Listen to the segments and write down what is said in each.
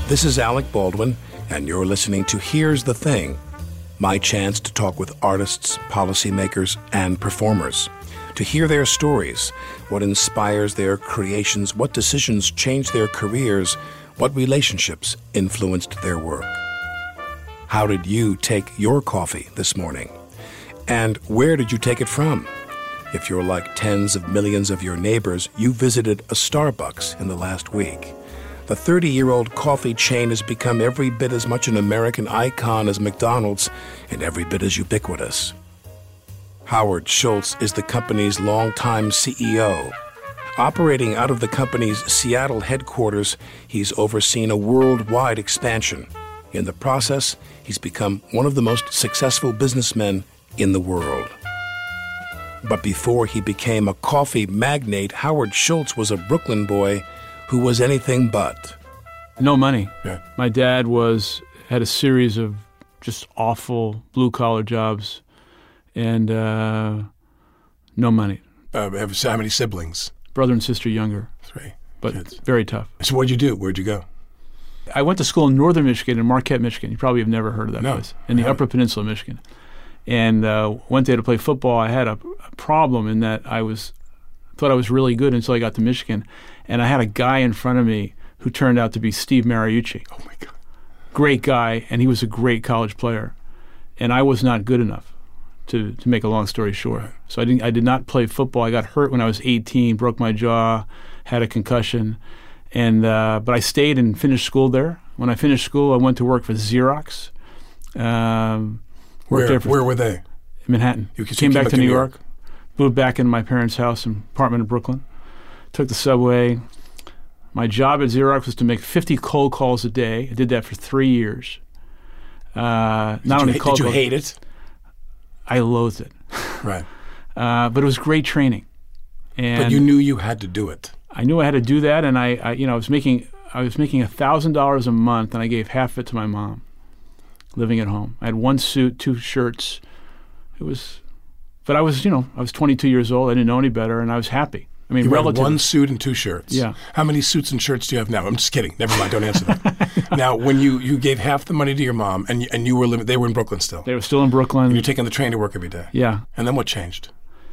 This is Alec Baldwin, and you're listening to Here's the Thing, my chance to talk with artists, policymakers, and performers, to hear their stories, what inspires their creations, what decisions changed their careers, what relationships influenced their work. How did you take your coffee this morning? And where did you take it from? If you're like tens of millions of your neighbors, you visited a Starbucks in the last week. The 30-year-old coffee chain has become every bit as much an American icon as McDonald's and every bit as ubiquitous. Howard Schultz is the company's longtime CEO. Operating out of the company's Seattle headquarters, he's overseen a worldwide expansion. In the process, he's become one of the most successful businessmen in the world. But before he became a coffee magnate, Howard Schultz was a Brooklyn boy who was anything but. No money. Yeah. My dad had a series of just awful blue-collar jobs and no money. How many siblings? Brother and sister younger. 3. But kids. Very tough. So what'd you do? Where'd you go? I went to school in northern Michigan, in Marquette, Michigan. You probably have never heard of that place. In the Upper Peninsula of Michigan. And went there to play football. I had a problem in that thought I was really good until I got to Michigan. And I had a guy in front of me who turned out to be Steve Mariucci. Oh, my God. Great guy, and he was a great college player. And I was not good enough, to make a long story short. Right. So I did not play football. I got hurt when I was 18, broke my jaw, had a concussion. And but I stayed and finished school there. When I finished school, I went to work for Xerox. Where were they? Manhattan. You came back to New York, moved back into my parents' house and apartment in Brooklyn, took the subway. My job at Xerox was to make 50 cold calls a day. I did that for 3 years. Did you hate it? I loathed it. Right. But it was great training. But you knew you had to do it. I knew I had to do that, and I was making $1,000 a month, and I gave half of it to my mom, living at home. I had 1 suit, 2 shirts. But I was 22 years old. I didn't know any better, and I was happy. I mean, you had relatively. 1 suit and 2 shirts. Yeah. How many suits and shirts do you have now? I'm just kidding. Never mind. Don't answer that. Now, when you gave half the money to your mom, and you were they were in Brooklyn still. They were still in Brooklyn. And you're taking the train to work every day. Yeah. And then what changed?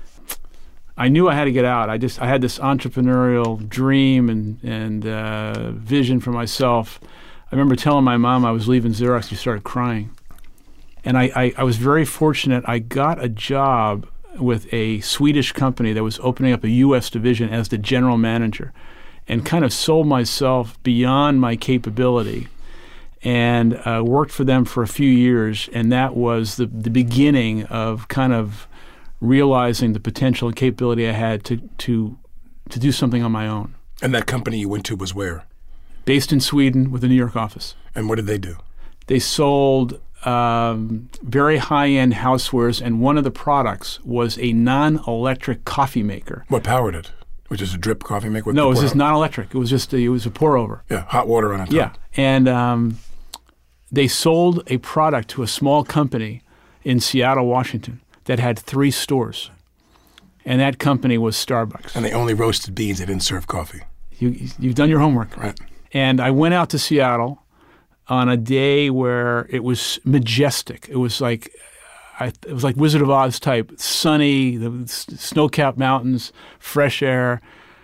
I knew I had to get out. I had this entrepreneurial dream and vision for myself. I remember telling my mom I was leaving Xerox. She started crying. And I was very fortunate. I got a job with a Swedish company that was opening up a U.S. division as the general manager, and kind of sold myself beyond my capability and worked for them for a few years. And that was the beginning of kind of realizing the potential and capability I had to do something on my own. And that company you went to was where? Based in Sweden with a New York office. And what did they do? They sold very high-end housewares, and one of the products was a non-electric coffee maker. What powered it? Which is a drip coffee maker? No, it was just non-electric. It was a pour-over. Yeah, hot water on top. Yeah, and they sold a product to a small company in Seattle, Washington, that had 3 stores, and that company was Starbucks. And they only roasted beans. They didn't serve coffee. You've done your homework. Right. And I went out to Seattle on a day where it was majestic. It was like Wizard of Oz type, sunny, the snow-capped mountains, fresh air.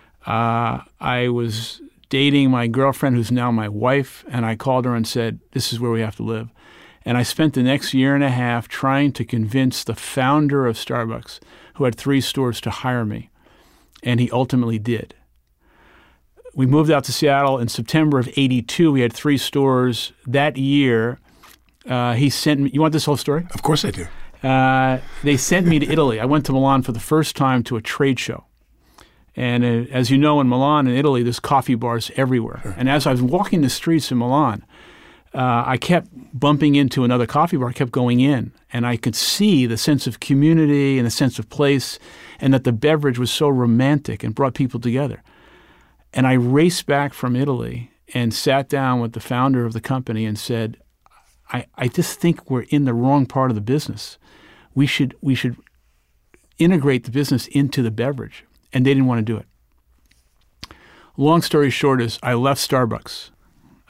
I was dating my girlfriend, who's now my wife, and I called her and said, "This is where we have to live." And I spent the next year and a half trying to convince the founder of Starbucks, who had 3 stores, to hire me. And he ultimately did. We moved out to Seattle in September of '82. We had 3 stores. That year, he sent me – you want this whole story? Of course I do. They sent me to Italy. I went to Milan for the first time to a trade show. And as you know, in Milan and Italy, there's coffee bars everywhere. Sure. And as I was walking the streets in Milan, I kept bumping into another coffee bar. I kept going in, and I could see the sense of community and the sense of place, and that the beverage was so romantic and brought people together. And I raced back from Italy and sat down with the founder of the company and said, I just think we're in the wrong part of the business. We should integrate the business into the beverage. And they didn't want to do it. Long story short is I left Starbucks.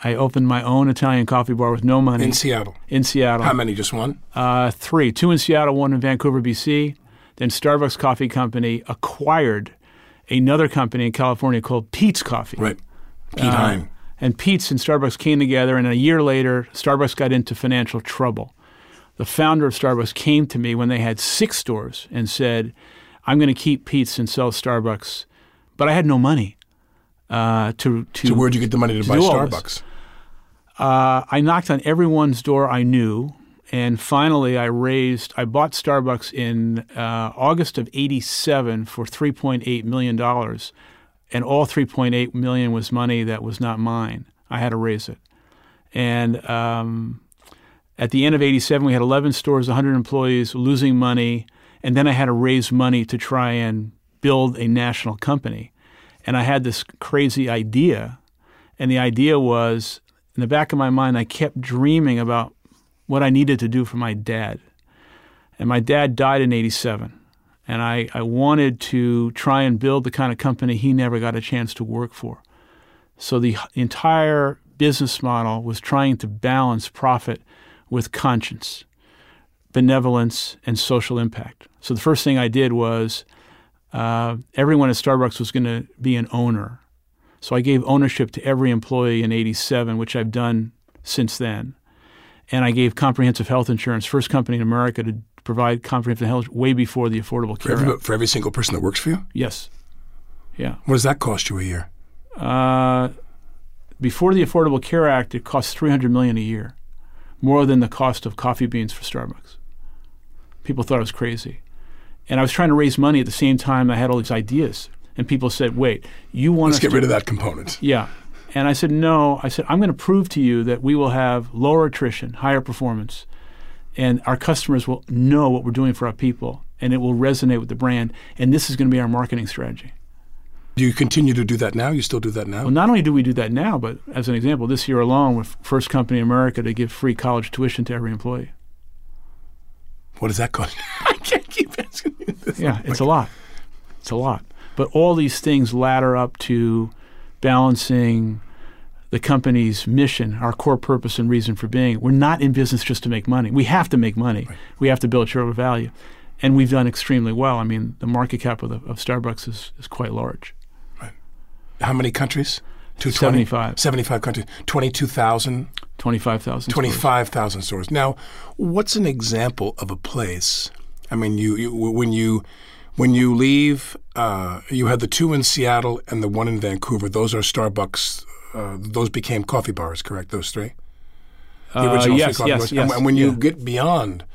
I opened my own Italian coffee bar with no money. In Seattle? In Seattle. How many? Just one? 3. 2 in Seattle, 1 in Vancouver, BC. Then Starbucks Coffee Company acquired another company in California called Peet's Coffee. Right. Pete Hein. And Peet's and Starbucks came together, and a year later, Starbucks got into financial trouble. The founder of Starbucks came to me when they had 6 stores and said, I'm going to keep Peet's and sell Starbucks. But I had no money to So where'd you get the money to buy Starbucks? I knocked on everyone's door I knew, and finally I bought Starbucks in August of 87 for $3.8 million, and all $3.8 million was money that was not mine. I had to raise it. And at the end of 87, we had 11 stores, 100 employees, losing money, and then I had to raise money to try and build a national company. And I had this crazy idea, and the idea was, in the back of my mind, I kept dreaming about what I needed to do for my dad. And my dad died in 87, and I wanted to try and build the kind of company he never got a chance to work for. So the entire business model was trying to balance profit with conscience, benevolence, and social impact. So the first thing I did was everyone at Starbucks was going to be an owner. So I gave ownership to every employee in 87, which I've done since then. And I gave comprehensive health insurance, first company in America to provide comprehensive health way before the Affordable Care Act. For every single person that works for you? Yes. Yeah. What does that cost you a year? Before the Affordable Care Act, it cost $300 million a year, more than the cost of coffee beans for Starbucks. People thought I was crazy. And I was trying to raise money at the same time I had all these ideas. And people said, wait, you want Let's get rid of that component. Yeah. And I said, no. I said, I'm going to prove to you that we will have lower attrition, higher performance, and our customers will know what we're doing for our people, and it will resonate with the brand, and this is going to be our marketing strategy. Do you continue to do that now? You still do that now? Well, not only do we do that now, but as an example, this year alone, we're first company in America to give free college tuition to every employee. What does that cost? I can't keep asking you this. Yeah, it's a lot. It's a lot. But all these things ladder up to balancing the company's mission, our core purpose and reason for being. We're not in business just to make money. We have to make money. Right. We have to build shareholder value. And we've done extremely well. I mean, the market cap of Starbucks is quite large. Right. How many countries? 75. 75 countries. 22,000? 25,000 stores. 25,000 stores. Now, what's an example of a place? I mean, when you leave, you had the 2 in Seattle and the 1 in Vancouver. Those are Starbucks. Those became coffee bars, correct? Those 3. The original 3 coffee bars. Yes. And when you get beyond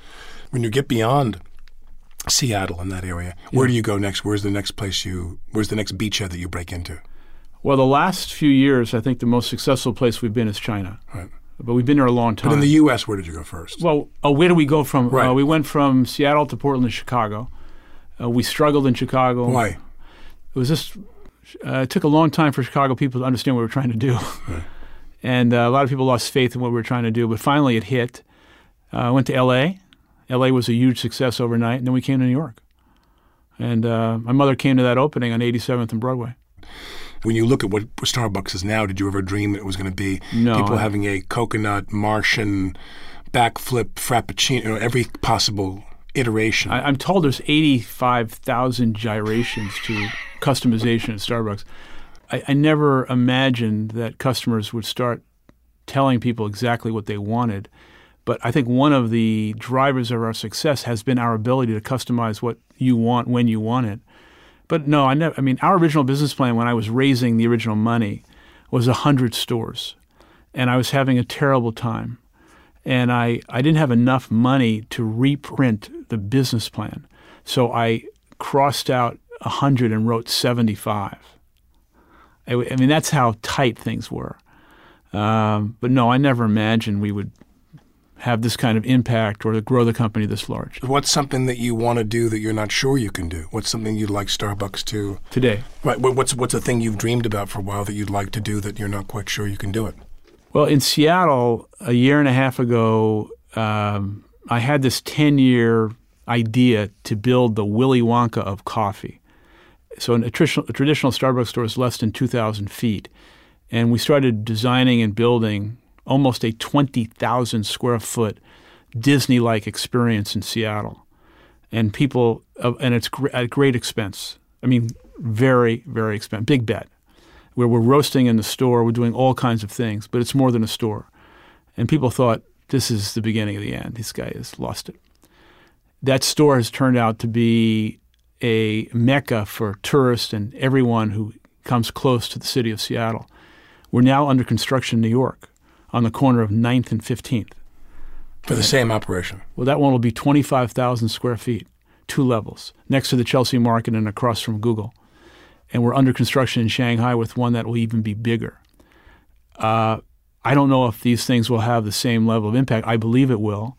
Seattle in that area, where do you go next? Where's the next place where's the next beachhead that you break into? Well, the last few years, I think the most successful place we've been is China. Right. But we've been there a long time. But in the U.S., where did you go first? Well, where do we go from? Right. We went from Seattle to Portland to Chicago. We struggled in Chicago. Why? It was just it took a long time for Chicago people to understand what we were trying to do. Right. And a lot of people lost faith in what we were trying to do. But finally it hit. I went to L.A. L.A. was a huge success overnight. And then we came to New York. And my mother came to that opening on 87th and Broadway. When you look at what Starbucks is now, did you ever dream that it was going to be people having a coconut, Martian, backflip, frappuccino, every possible iteration? I'm told there's 85,000 gyrations to customization at Starbucks. I never imagined that customers would start telling people exactly what they wanted. But I think one of the drivers of our success has been our ability to customize what you want when you want it. But no, our original business plan when I was raising the original money was 100 stores. And I was having a terrible time. And I didn't have enough money to reprint the business plan. So I crossed out 100 and wrote 75. I mean, that's how tight things were. But no, I never imagined we would have this kind of impact or to grow the company this large. What's something that you want to do that you're not sure you can do? What's something you'd like Starbucks to... Today. Right. What's a thing you've dreamed about for a while that you'd like to do that you're not quite sure you can do it? Well, in Seattle, a year and a half ago, I had this 10-year idea to build the Willy Wonka of coffee. So a traditional Starbucks store is less than 2,000 feet. And we started designing and building almost a 20,000 square foot Disney-like experience in Seattle. And and it's at great expense. I mean, very, very expensive. Big bet. Where we're roasting in the store, we're doing all kinds of things, but it's more than a store. And people thought, this is the beginning of the end. This guy has lost it. That store has turned out to be a mecca for tourists and everyone who comes close to the city of Seattle. We're now under construction in New York on the corner of 9th and 15th. For the same operation? Well, that one will be 25,000 square feet, 2 levels, next to the Chelsea Market and across from Google. And we're under construction in Shanghai with one that will even be bigger. I don't know if these things will have the same level of impact. I believe it will.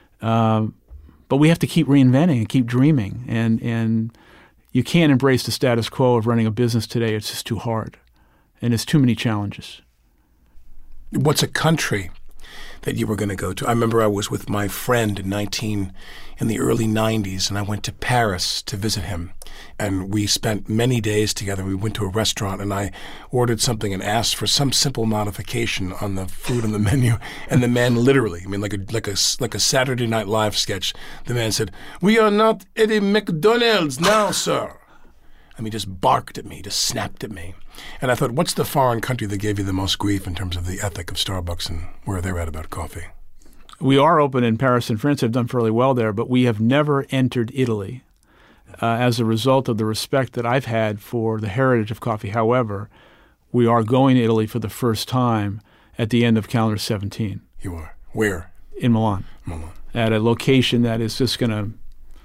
But we have to keep reinventing and keep dreaming. And you can't embrace the status quo of running a business today. It's just too hard. And there's too many challenges. What's a country that you were going to go to? I remember I was with my friend in the early 90s, and I went to Paris to visit him. And we spent many days together. We went to a restaurant, and I ordered something and asked for some simple modification on the food on the menu. And the man literally, I mean, like a Saturday Night Live sketch, the man said, "We are not at a McDonald's now, sir." I mean, just barked at me, just snapped at me. And I thought, what's the foreign country that gave you the most grief in terms of the ethic of Starbucks and where they're at about coffee? We are open in Paris and France. Have done fairly well there, but we have never entered Italy as a result of the respect that I've had for the heritage of coffee. However, we are going to Italy for the first time at the end of calendar 17. You are? Where? In Milan. Milan. At a location that is just going to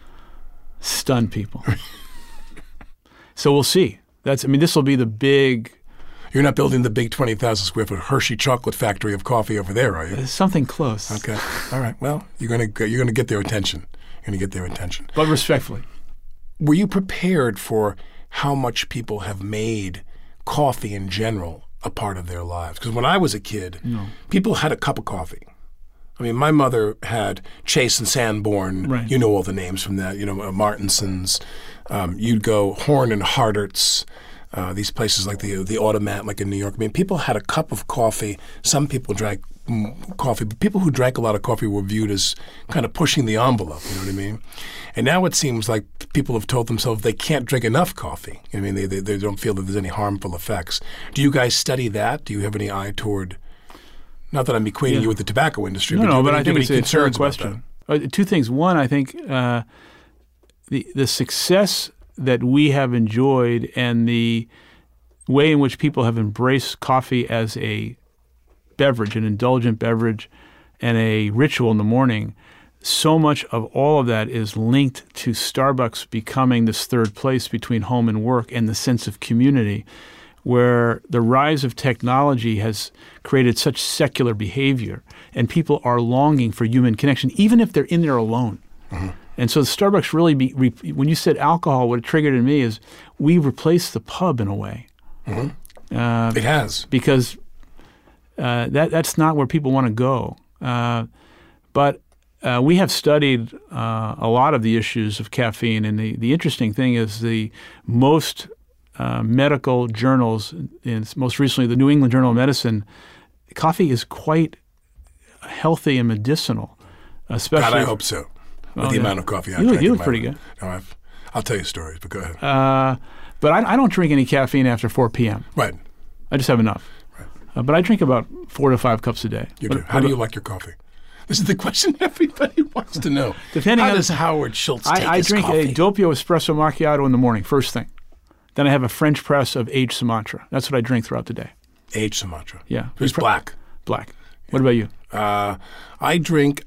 stun people. So we'll see. This will be the big... You're not building the big 20,000 square foot Hershey chocolate factory of coffee over there, are you? It's something close. Okay. All right. Well, you're going to get their attention. You're going to get their attention. But respectfully. Were you prepared for how much people have made coffee in general a part of their lives? Because when I was a kid, people had a cup of coffee. I mean, my mother had Chase and Sanborn. Right. You know all the names from that. You know, Martinsons. You'd go Horn and Hardert's. These places like the Automat, like in New York. I mean, people had a cup of coffee. Some people drank coffee, but people who drank a lot of coffee were viewed as kind of pushing the envelope. You know what I mean? And now it seems like people have told themselves they can't drink enough coffee. I mean, they don't feel that there's any harmful effects. Do you guys study that? Do you have any eye toward? Not that I'm equating you with the tobacco industry, but I think it's a fair question. Two things. One, I think the success that we have enjoyed and the way in which people have embraced coffee as a beverage, an indulgent beverage, and a ritual in the morning, so much of all of that is linked to Starbucks becoming this third place between home and work and the sense of community, where the rise of technology has created such secular behavior, and people are longing for human connection, even if they're in there alone. Mm-hmm. And so Starbucks really, when you said alcohol, what it triggered in me is we replaced the pub in a way. Mm-hmm. It has. Because that's not where people want to go. But we have studied a lot of the issues of caffeine, and the interesting thing is the most medical journals, and most recently the New England Journal of Medicine, coffee is quite healthy and medicinal. Especially, God, I hope so. With the amount of coffee I drink. You look pretty good. No, I'll tell you stories, but go ahead. But I don't drink any caffeine after 4 p.m. Right. I just have enough. Right. But I drink about 4 to 5 cups a day. You do. How do you like your coffee? This is the question everybody wants to know. How does Howard Schultz take his coffee? I drink a Doppio espresso macchiato in the morning, first thing. Then I have a French press of aged Sumatra. That's what I drink throughout the day. Aged Sumatra. Yeah. It's black. Black. What about you? I drink...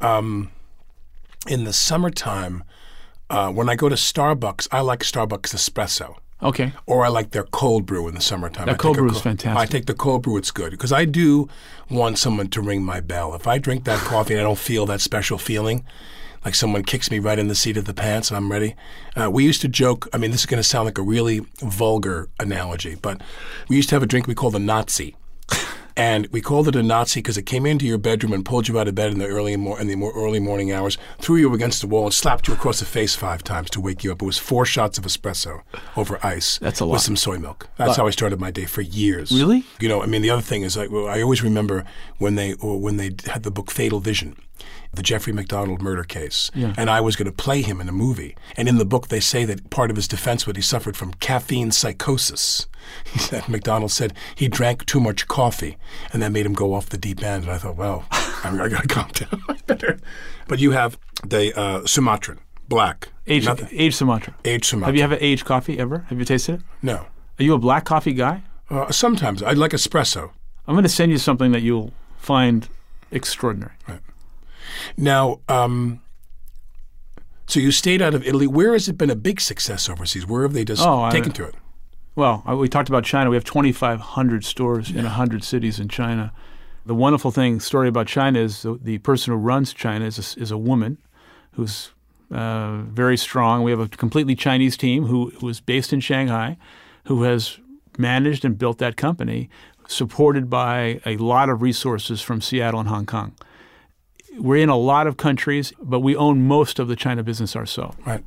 in the summertime, when I go to Starbucks, I like Starbucks espresso. Okay. Or I like their cold brew in the summertime. That cold brew is fantastic. I take the cold brew, it's good. Because I do want someone to ring my bell. If I drink that coffee and I don't feel that special feeling, like someone kicks me right in the seat of the pants and I'm ready. We used to joke, I mean, this is going to sound like a really vulgar analogy, but we used to have a drink we called a Nazi. And we called it a Nazi because it came into your bedroom and pulled you out of bed in the early morning hours, threw you against the wall, and slapped you across the face 5 times to wake you up. It was 4 shots of espresso over ice. That's a lot. With some soy milk. That's how I started my day for years. Really? You know, I mean, the other thing is, I always remember when they had the book Fatal Vision, the Jeffrey MacDonald murder case, and I was going to play him in a movie. And in the book, they say that part of his defense was he suffered from caffeine psychosis. He said, MacDonald said he drank too much coffee, and that made him go off the deep end. And I thought, well, I got to calm down. Better. But you have the Sumatran, black. Aged Sumatra. Aged Sumatra. Have you ever aged coffee ever? Have you tasted it? No. Are you a black coffee guy? Sometimes. I like espresso. I'm going to send you something that you'll find extraordinary. Right. Now, so you stayed out of Italy. Where has it been a big success overseas? Where have they just taken to it? Well, we talked about China. We have 2,500 stores in 100 cities in China. The wonderful story about China is the person who runs China is a woman who's very strong. We have a completely Chinese team who is based in Shanghai, who has managed and built that company, supported by a lot of resources from Seattle and Hong Kong. We're in a lot of countries, but we own most of the China business ourselves. Right.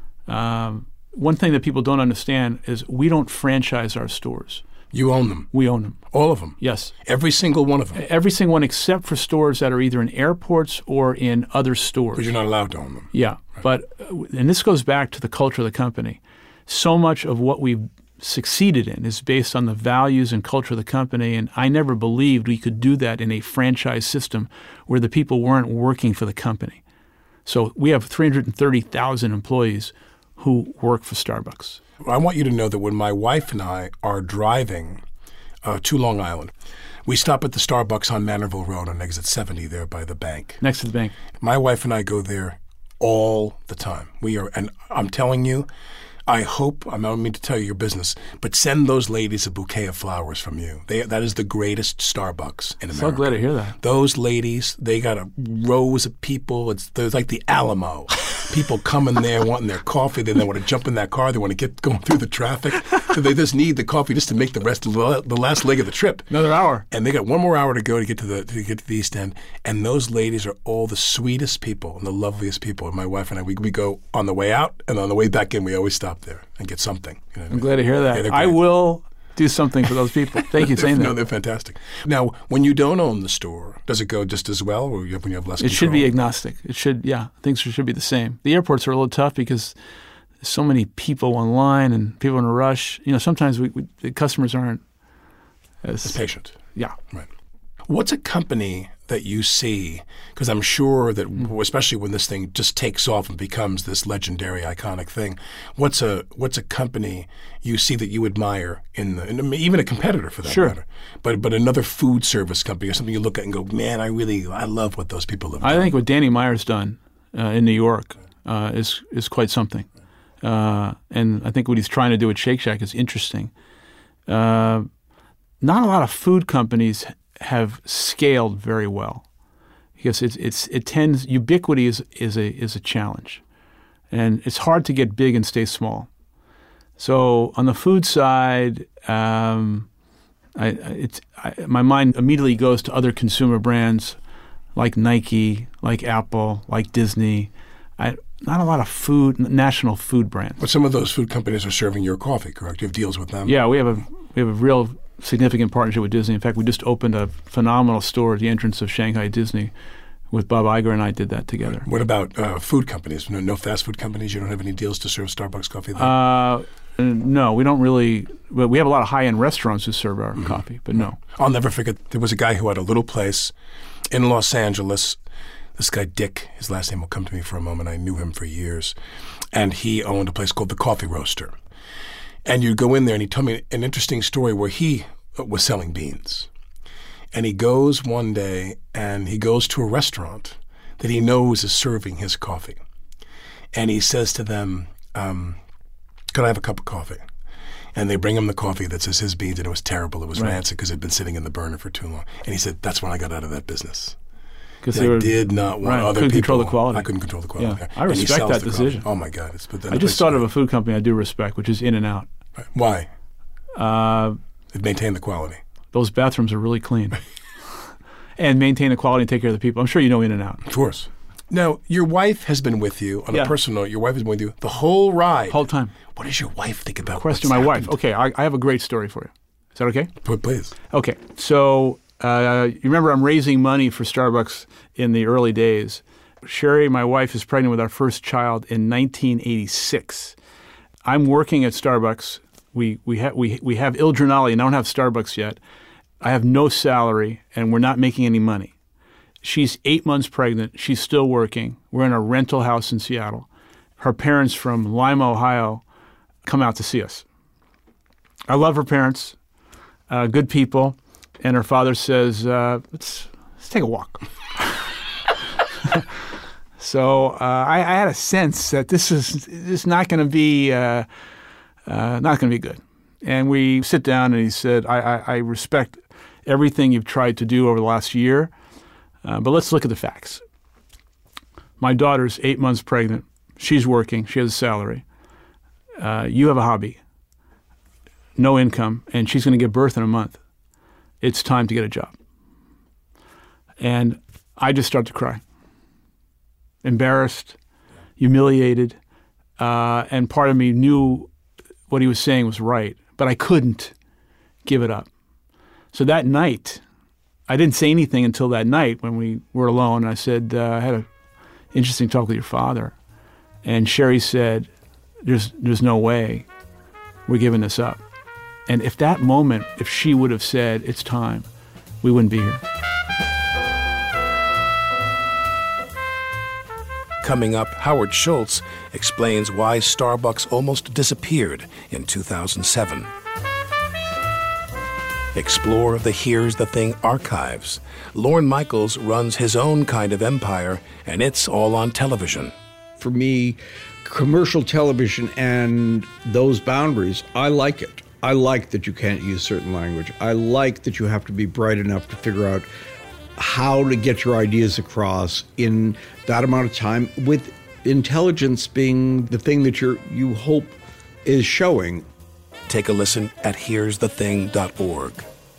One thing that people don't understand is we don't franchise our stores. You own them? We own them. All of them? Yes. Every single one of them? Every single one except for stores that are either in airports or in other stores. Because you're not allowed to own them. Yeah. Right. And this goes back to the culture of the company. So much of what we've succeeded in is based on the values and culture of the company, and I never believed we could do that in a franchise system where the people weren't working for the company. So we have 330,000 employees who work for Starbucks. I want you to know that when my wife and I are driving to Long Island, we stop at the Starbucks on Manorville Road on exit 70 there by the bank. Next to the bank. My wife and I go there all the time. And I'm telling you, I hope, I don't mean to tell you your business, but send those ladies a bouquet of flowers from you. That is the greatest Starbucks in America. So glad to hear that. Those ladies, they got rows of people. There's like the Alamo. People come in there wanting their coffee. Then they want to jump in that car. They want to get going through the traffic. So they just need the coffee just to make the rest of the last leg of the trip. Another hour. And they got one more hour to go to get to the East End. And those ladies are all the sweetest people and the loveliest people. And my wife and I, we go on the way out and on the way back in, we always stop there and get something. You know I'm glad to hear that. I will do something for those people. Thank you for saying that. No, they're fantastic. Now, when you don't own the store, does it go just as well, or when you have less control? It should be agnostic. Things should be the same. The airports are a little tough because there's so many people online and people in a rush. You know, sometimes the customers aren't as patient. Yeah. Right. What's a company that you see, because I'm sure that, especially when this thing just takes off and becomes this legendary, iconic thing, what's a company you see that you admire in even a competitor for that matter, but another food service company or something you look at and go, man, I love what those people have done. I think what Danny Meyer's done in New York is quite something, and I think what he's trying to do at Shake Shack is interesting. Not a lot of food companies have scaled very well because ubiquity is a challenge, and it's hard to get big and stay small. So on the food side, my mind immediately goes to other consumer brands like Nike, like Apple, like Disney. Not a lot of national food brands. But some of those food companies are serving your coffee, correct? You have deals with them. Yeah, we have a real significant partnership with Disney. In fact, we just opened a phenomenal store at the entrance of Shanghai Disney with Bob Iger, and I did that together. What about food companies? No fast food companies? You don't have any deals to serve Starbucks coffee there? No, we don't really. But we have a lot of high-end restaurants who serve our coffee, but no. I'll never forget, there was a guy who had a little place in Los Angeles. This guy, Dick, his last name will come to me for a moment. I knew him for years. And he owned a place called The Coffee Roaster. And you'd go in there, and he told me an interesting story where he was selling beans. And he goes one day, and he goes to a restaurant that he knows is serving his coffee. And he says to them, could I have a cup of coffee? And they bring him the coffee that says his beans, and it was terrible. It was rancid because it had been sitting in the burner for too long. And he said, that's when I got out of that business. Because I did not want other people. Control the quality. I couldn't control the quality. Yeah. I respect that decision. Oh my God! I just thought of a food company I do respect, which is In-N-Out. Why? They've maintained the quality. those bathrooms are really clean. And maintain the quality and take care of the people. I'm sure you know in and out. Of course. Now, your wife has been with you, on a personal note, your wife has been with you the whole ride. Whole time. What does your wife think about Question what's my happened? wife. Okay, I have a great story for you. Is that okay? Please. Okay, so you remember I'm raising money for Starbucks in the early days. Sherry, my wife, is pregnant with our first child in 1986. I'm working at Starbucks. We have Il Giornale and I don't have Starbucks yet. I have no salary and we're not making any money. She's 8 months pregnant. She's still working. We're in a rental house in Seattle. Her parents from Lima, Ohio, come out to see us. I love her parents, good people, and her father says, let's take a walk. So I had a sense that this is not going to be good. And we sit down, and he said, I respect everything you've tried to do over the last year, but let's look at the facts. My daughter's 8 months pregnant. She's working. She has a salary. You have a hobby, no income, and she's going to give birth in a month. It's time to get a job. And I just started to cry. Embarrassed, humiliated, and part of me knew what he was saying was right, but I couldn't give it up. So that night, I didn't say anything until that night when we were alone. I said, I had an interesting talk with your father. And Sherry said, there's no way we're giving this up. And if that moment, if she would have said, it's time, we wouldn't be here. Coming up, Howard Schultz explains why Starbucks almost disappeared in 2007. Explore the Here's the Thing archives. Lorne Michaels runs his own kind of empire, and it's all on television. For me, commercial television and those boundaries, I like it. I like that you can't use certain language. I like that you have to be bright enough to figure out how to get your ideas across in that amount of time, with intelligence being the thing that you hope is showing. Take a listen at here'sthething.org.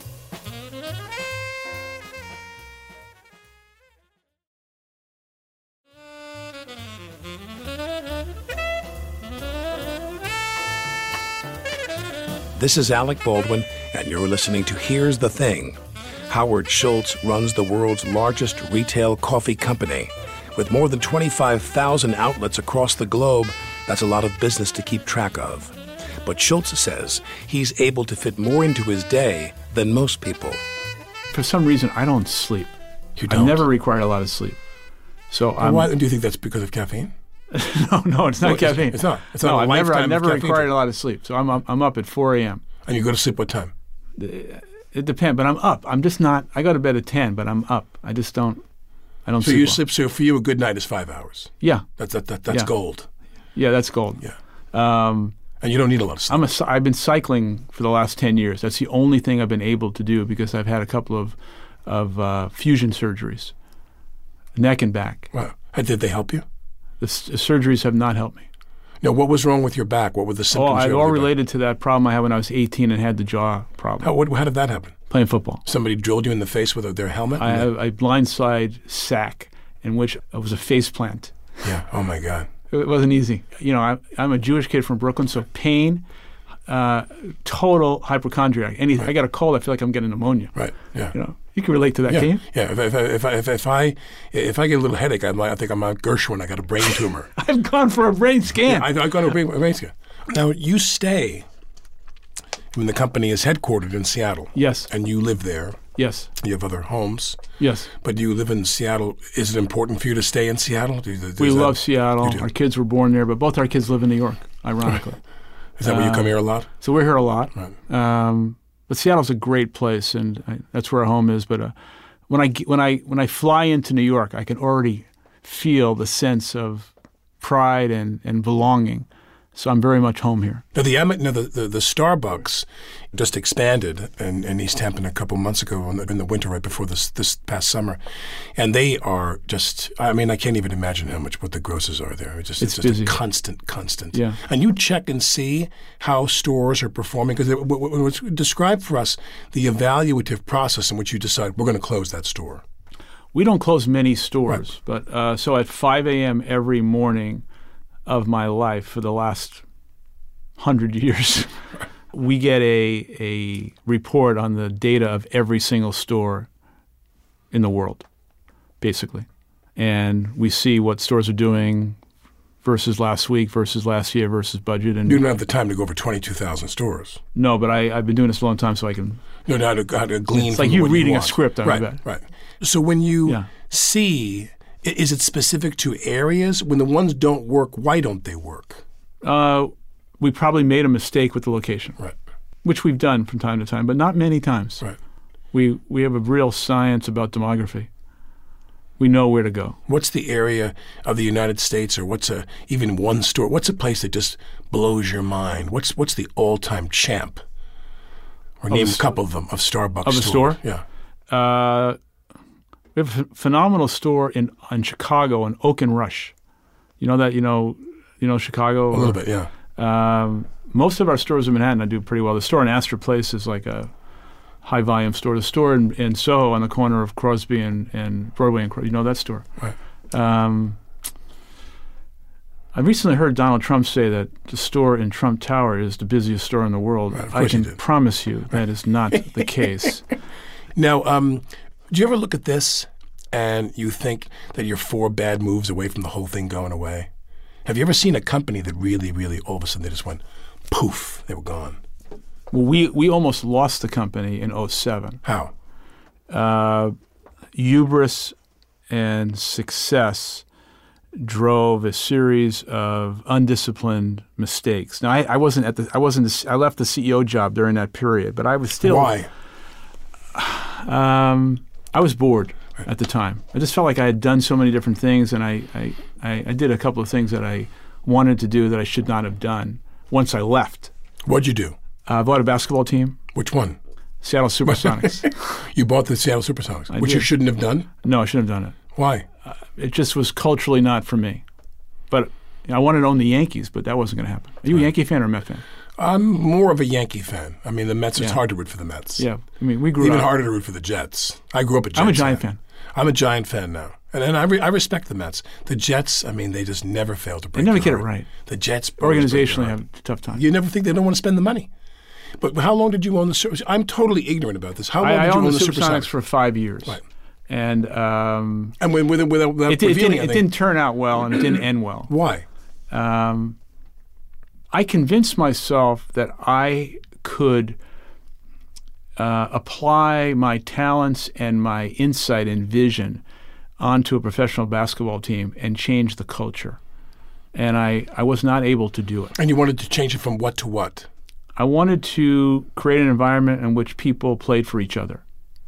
This is Alec Baldwin, and you're listening to Here's the Thing. Howard Schultz runs the world's largest retail coffee company. With more than 25,000 outlets across the globe, that's a lot of business to keep track of. But Schultz says he's able to fit more into his day than most people. For some reason, I don't sleep. You don't? I've never required a lot of sleep. So why do you think that's because of caffeine? No, it's not caffeine. It's not. It's no, not. I've never required a lot of sleep. So I'm up at 4 a.m. And you go to sleep what time? It depends, but I'm up. I'm just not. I go to bed at 10, but I'm up. I just don't. I don't. So sleep you well. sleep. So for you, a good night is 5 hours. Yeah. That's Yeah. gold. Yeah, that's gold. Yeah. And you don't need a lot of sleep. I've been cycling for the last 10 years. That's the only thing I've been able to do because I've had a couple of fusion surgeries, neck and back. Wow. Did they help you? The surgeries have not helped me. Now, what was wrong with your back? What were the symptoms? All related to that problem I had when I was 18 and had the jaw problem. How did that happen? Playing football. Somebody drilled you in the face with their helmet? I had a blindside sack in which it was a face plant. Yeah. Oh, my God. It wasn't easy. You know, I'm a Jewish kid from Brooklyn, so pain, total hypochondriac. Right. I got a cold, I feel like I'm getting pneumonia. Right. Yeah. You know, you can relate to that, can you? Yeah. If I get a little headache, I think I'm on Gershwin. I got a brain tumor. I've gone for a brain scan. Yeah, I've gone for a brain scan. Now, you stay when the company is headquartered in Seattle. Yes. And you live there. Yes. You have other homes. Yes. But you live in Seattle. Is it important for you to stay in Seattle? We love Seattle. Our kids were born there, but both our kids live in New York, ironically. Right. Is that where you come here a lot? So we're here a lot. Right. But Seattle's a great place, and that's where our home is. But when I fly into New York, I can already feel the sense of pride and belonging So I'm very much home here. Now, the Starbucks just expanded in East Hampton a couple months ago in the winter, right before this past summer, and they are just. I mean, I can't even imagine what the grosses are there. It's just busy. A constant. Yeah. And you check and see how stores are performing, because describe for us the evaluative process in which you decide we're going to close that store. We don't close many stores, but so at 5 a.m. every morning of my life for the last 100 years, we get a report on the data of every single store in the world, basically. And we see what stores are doing versus last week, versus last year, versus budget. And you don't have the time to go over 22,000 stores. No, but I've been doing this a long time, so I can. No, how to glean. It's like you reading a script. Right. So when you see, is it specific to areas? When the ones don't work, why don't they work? We probably made a mistake with the location, right? Which we've done from time to time, but not many times. Right. We have a real science about demography. We know where to go. What's the area of the United States, or even one store? What's a place that just blows your mind? What's the all-time champ? Or name a couple of them of Starbucks. Of a store? Yeah. We have a phenomenal store in Chicago, in Oak and Rush. You know that? You know Chicago? A little bit, yeah. Most of our stores in Manhattan do pretty well. The store in Astor Place is like a high-volume store. The store in Soho on the corner of Crosby and Broadway, you know that store. Right. I recently heard Donald Trump say that the store in Trump Tower is the busiest store in the world. Right, I can promise you that is not the case. Now, do you ever look at this and you think that you're 4 bad moves away from the whole thing going away? Have you ever seen a company that really, really, all of a sudden they just went, poof, they were gone? Well, we almost lost the company in 2007. How? Hubris and success drove a series of undisciplined mistakes. Now, I left the CEO job during that period, but I was still. Why? I was bored at the time. I just felt like I had done so many different things, and I did a couple of things that I wanted to do that I should not have done once I left. What'd you do? I bought a basketball team. Which one? Seattle Supersonics. You bought the Seattle Supersonics, which you shouldn't have done? No, I shouldn't have done it. Why? It just was culturally not for me. But I wanted to own the Yankees, but that wasn't going to happen. Are you a Yankee fan or a Met fan? I'm more of a Yankee fan. I mean, the Mets, it's hard to root for the Mets. Yeah. I mean, we grew Even up. harder to root for the Jets. I grew up a Jets I'm a Giant fan. I'm a Giant fan now. And I respect the Mets. The Jets, I mean, they just never fail to break They never your get heart. it right. The Jets organizationally have a tough time. You never think they don't want to spend the money. But how long did you own the Supersonics? I'm totally ignorant about this. How long did you own the Supersonics? For 5 years. Right. And without it didn't turn out well, and it didn't end well. Why? I convinced myself that I could apply my talents and my insight and vision onto a professional basketball team and change the culture. And I was not able to do it. And you wanted to change it from what to what? I wanted to create an environment in which people played for each other.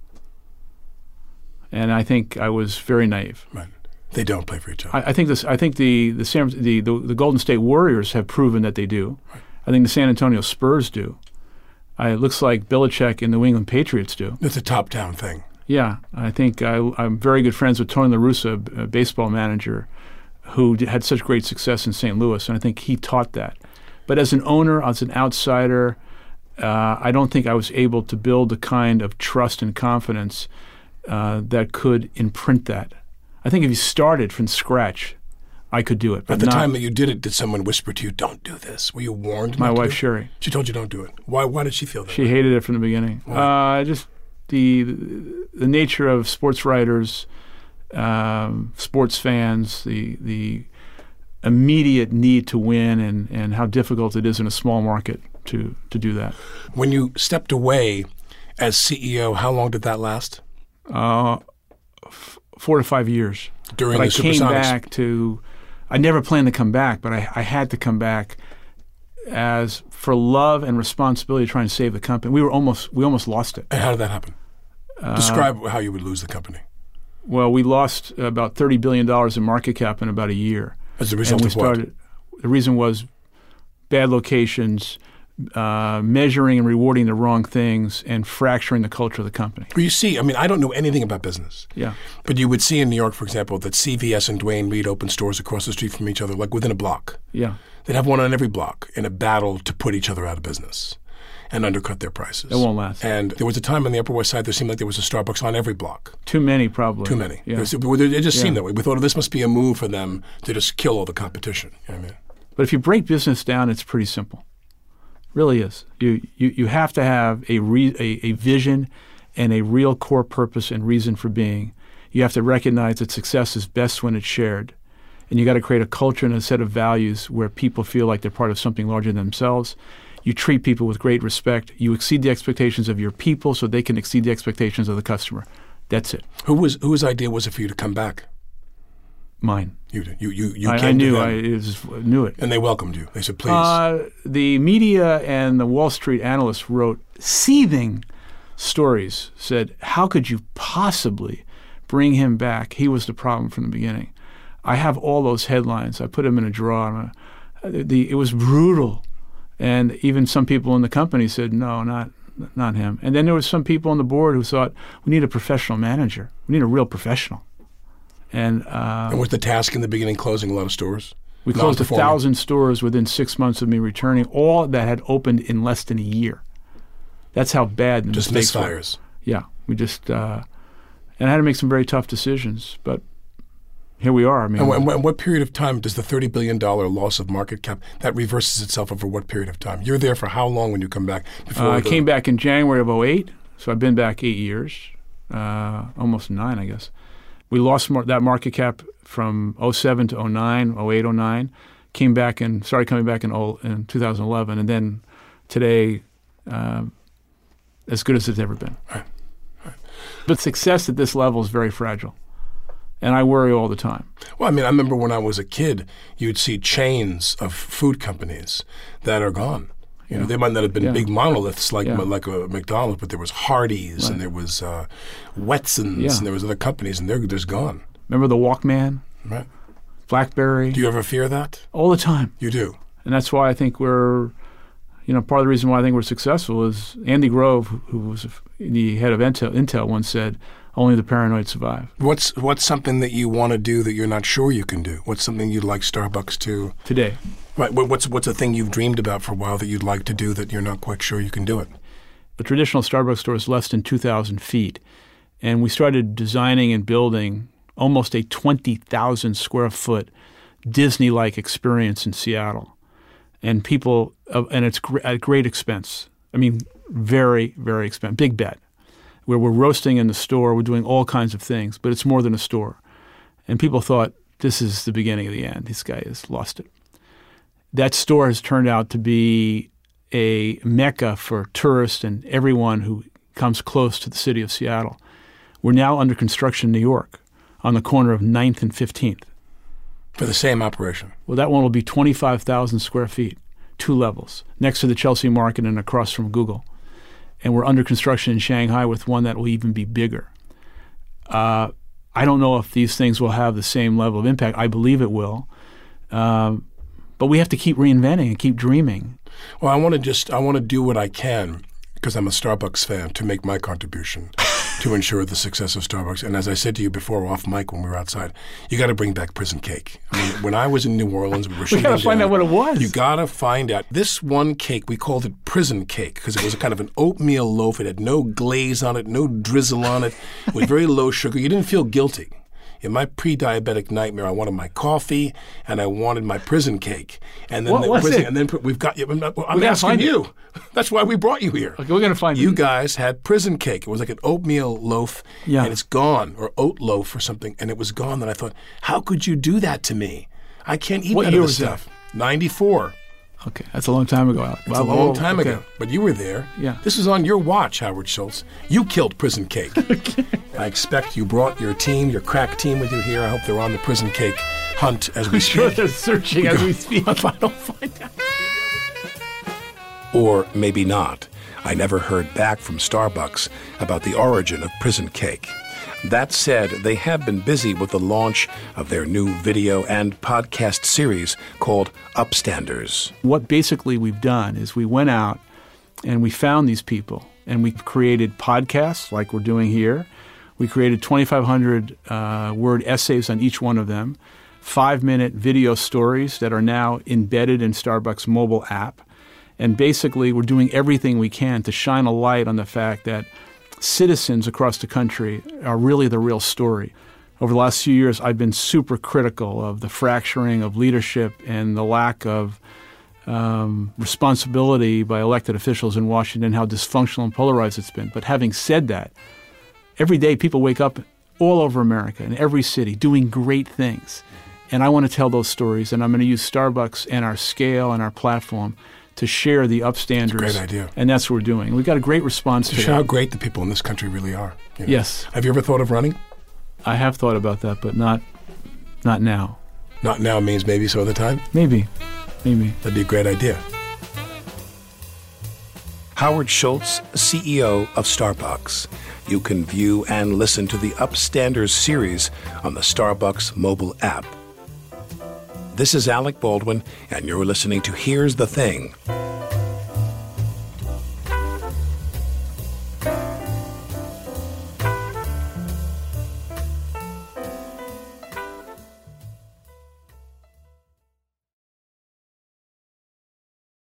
And I think I was very naive. Right. They don't play for each other. I think the Golden State Warriors have proven that they do. Right. I think the San Antonio Spurs do. It looks like Belichick and the New England Patriots do. It's a top-down thing. Yeah. I think I'm very good friends with Tony La Russa, a baseball manager, who had such great success in St. Louis, and I think he taught that. But as an owner, as an outsider, I don't think I was able to build the kind of trust and confidence that could imprint that. I think if you started from scratch, I could do it. But at the time that you did it, did someone whisper to you, "Don't do this"? Were you warned? My wife, Sherry. She told you don't do it. Why did she feel that? She hated it from the beginning. Just the nature of sports writers, sports fans, the immediate need to win, and how difficult it is in a small market to do that. When you stepped away as CEO, how long did that last? 4 to 5 years. During but the I came Supersonics. back to. I never planned to come back, but I had to come back as for love and responsibility, trying to save the company. We almost lost it. And how did that happen? Describe how you would lose the company. Well, we lost about $30 billion in market cap in about a year. As a result of what? The reason was bad locations, measuring and rewarding the wrong things, and fracturing the culture of the company. Well, you see, I mean, I don't know anything about business. Yeah. But you would see in New York, for example, that CVS and Duane Reade opened stores across the street from each other, like within a block. Yeah. They'd have one on every block in a battle to put each other out of business and undercut their prices. It won't last. And there was a time on the Upper West Side, there seemed like there was a Starbucks on every block. Too many, probably. Too many. Yeah. It just seemed that way. We thought, this must be a move for them to just kill all the competition. You know what I mean? But if you break business down, it's pretty simple. Really is. You have to have a vision and a real core purpose and reason for being. You have to recognize that success is best when it's shared. And you got to create a culture and a set of values where people feel like they're part of something larger than themselves. You treat people with great respect. You exceed the expectations of your people so they can exceed the expectations of the customer. That's it. Whose idea was it for you to come back? Mine. You did. You I came knew. to them. I knew it. And they welcomed you. They said, please. The media and the Wall Street analysts wrote seething stories, said, how could you possibly bring him back? He was the problem from the beginning. I have all those headlines. I put them in a drawer. It was brutal. And even some people in the company said, no, not him. And then there was some people on the board who thought, we need a professional manager. We need a real professional. And was the task in the beginning closing a lot of stores? We closed 1,000 stores within 6 months of me returning, all that had opened in less than a year. That's how bad the just mistakes misfires. were. Yeah. We just and I had to make some very tough decisions, but here we are. I mean, and what period of time does the $30 billion loss of market cap, that reverses itself over what period of time? You're there for how long when you come back? I came back in January of 2008, so I've been back 8 years, almost 9, I guess. We lost that market cap from 2007 to 2009, 2008, 2009. Started coming back in 2011, and then today, as good as it's ever been. Right. But success at this level is very fragile, and I worry all the time. Well, I mean, I remember when I was a kid, you'd see chains of food companies that are gone. You know, they might not have been big monoliths like a McDonald's, but there was Hardee's and there was Wetsons and there was other companies, and they're just gone. Remember the Walkman? Right. BlackBerry? Do you ever fear that? All the time. You do? And that's why I think part of the reason why I think we're successful is Andy Grove, who was the head of Intel, once said, only the paranoid survive. What's something that you want to do that you're not sure you can do? What's something you'd like Starbucks to? Today. Right. What's a thing you've dreamed about for a while that you'd like to do that you're not quite sure you can do it? A traditional Starbucks store is less than 2,000 feet. And we started designing and building almost a 20,000 square foot Disney-like experience in Seattle. And and it's at great expense. I mean, very, very expensive. Big bet. Where we're roasting in the store, we're doing all kinds of things, but it's more than a store. And people thought, this is the beginning of the end. This guy has lost it. That store has turned out to be a mecca for tourists and everyone who comes close to the city of Seattle. We're now under construction in New York on the corner of 9th and 15th. For the same operation? Well, that one will be 25,000 square feet, 2 levels, next to the Chelsea Market and across from Google. And we're under construction in Shanghai with one that will even be bigger. I don't know if these things will have the same level of impact. I believe it will. But we have to keep reinventing and keep dreaming. Well, I want to do what I can, because I'm a Starbucks fan, to make my contribution to ensure the success of Starbucks. And as I said to you before off mic when we were outside, you got to bring back prison cake. I mean, when I was in New Orleans, we got to find out what it was. You got to find out. This one cake, we called it prison cake because it was a kind of an oatmeal loaf. It had no glaze on it, no drizzle on it. It was very low sugar. You didn't feel guilty. In my pre-diabetic nightmare, I wanted my coffee and I wanted my prison cake. And then what was it? And then we've got you. I'm asking you. That's why we brought you here. Okay, we're going to find you guys had prison cake. It was like an oatmeal loaf, and it's gone, or oat loaf or something, and it was gone. And I thought, how could you do that to me? I can't eat that other stuff. 94. Okay, that's a long time ago, Alec. It's a long time ago, but you were there. Yeah. This is on your watch, Howard Schultz. You killed prison cake. I expect you brought your team, your crack team with you here. I hope they're on the prison cake hunt as we speak. I'm sure they're searching as we speak. If I don't find out. Or maybe not. I never heard back from Starbucks about the origin of prison cake. That said, they have been busy with the launch of their new video and podcast series called Upstanders. What basically we've done is we went out and we found these people, and we created podcasts like we're doing here. We created 2,500 word essays on each one of them, 5-minute video stories that are now embedded in Starbucks mobile app. And basically, we're doing everything we can to shine a light on the fact that citizens across the country are really the real story. Over the last few years, I've been super critical of the fracturing of leadership and the lack of responsibility by elected officials in Washington, how dysfunctional and polarized it's been. But having said that, every day people wake up all over America, in every city, doing great things. And I want to tell those stories, and I'm going to use Starbucks and our scale and our platform to share the upstanders. That's a great idea. And that's what we're doing. We've got a great response to show how that. great the people in this country really are. You know? Yes. Have you ever thought of running? I have thought about that, but not now. Not now means maybe some other time? Maybe. That'd be a great idea. Howard Schultz, CEO of Starbucks. You can view and listen to the Upstanders series on the Starbucks mobile app. This is Alec Baldwin, and you're listening to Here's the Thing